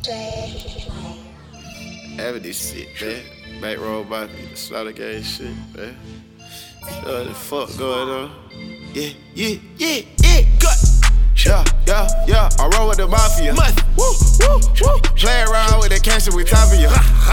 Having this shit, man. Back roll by slaughter gang shit, man. What the fuck going on? Yeah. Yeah. I roll with the mafia. Play around with the cash and we top of you.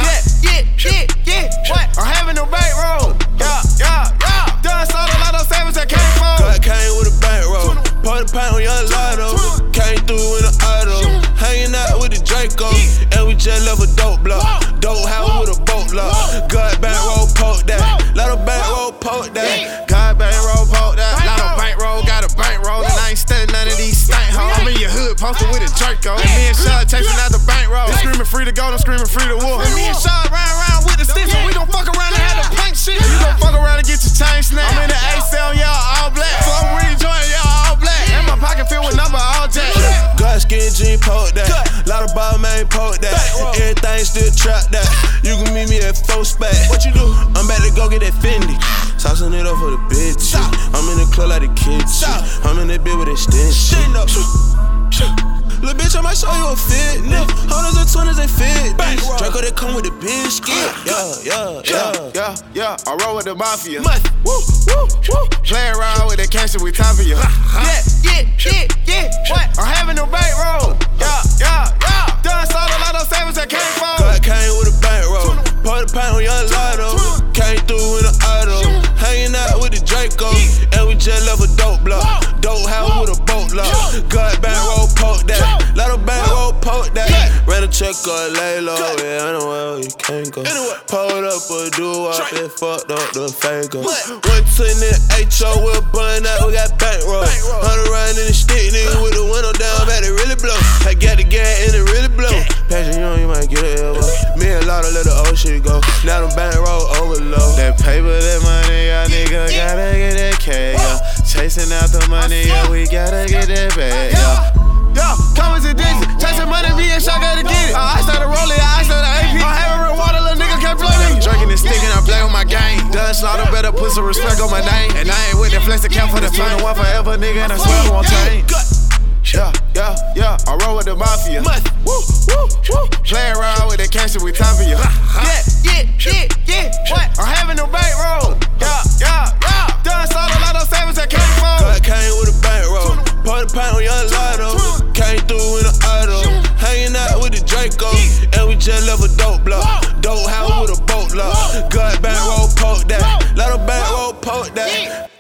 Yeah. What? I'm having a bank roll. Yeah. Done sold a lot of savings that came from. God came with a bank roll. Pour the paint on young Lotto. Came through in an auto. Hanging out with the Draco. And we just left a dope block. Dope house with a boat lock. God bank roll, poke that. Lot of bank roll, poke that. God bank roll, poke that. Lot of bank roll, got a bank roll. And I ain't studying none of these stank hoes. I'm in your hood, posted with a Draco. And me and Shaw chasing out the bank roll. They screaming free to go, I'm screaming free to wolf. And me and Shaw round with the sticks. We gon' fuck around and have the punk shit. You gon' fuck around and get your chain snapped. I'm in the A-cell, y'all all black. So I'm really enjoying y'all all black. And my pocket filled with number all jack. God skin jean, poke that. Lot of ball man, poke that. Everything still trap that. You can meet me at 4 Spec. What you do? I'm about to go get that Fendi. Saucing it up for the bitch. I'm in the club like the kids. I'm in that bit with extension. Little bitch, I might show you a fit. Hundreds and 20s, they fit. Draco, they come with the biscuit. Yeah. I roll with the mafia. Play around with the cash and we top of you. Yeah. What? I'm having a bank roll. Yeah. Done sold a lot of savings that came from. God came with a bank roll. Pour the paint on young Lotto. Came through in an auto. Hanging out with the Draco. And we just left a dope block. Dope house with a boat lock. God bank roll, poke that. Lot of bank roll, poke that. Ran a check or lay low. Yeah, I know where you can't go. Pulled up a do-up and fucked up the faker. Went to the HO with a bun out, we got bank roll. 100 round in the stick, nigga with the window down, back it really blow. I got the gas and it really blow. Passion you might get it elbow. Me and Lotta let the old shit go. Now them bank roll overload. That paper, that money, y'all nigga gotta get that cash, yeah. Chasing out the money, yeah, we gotta get that bag, yeah. Come as a digit, chasing money, me and Shaw gotta get it. I started rolling, I started AP. I'm having real water, little nigga can't play me. Drinking and sticking, I play with my game. Done slaughter, better put some respect on my name. And I ain't with that flex account for the final one forever, nigga, and I swear I won't change. Yeah, I roll with the mafia. Play around with the cash and we top of you. Yeah. What? I'm having a bank roll. Yeah. Done sold a lot of savings that came from. God came with a bank roll. Pour the paint on young Lotto. Came through in an auto. Hanging out with the Draco. And we just left a dope block. Dope house with a boat lock. God bank roll, poke that. Lot of bank roll, poke that.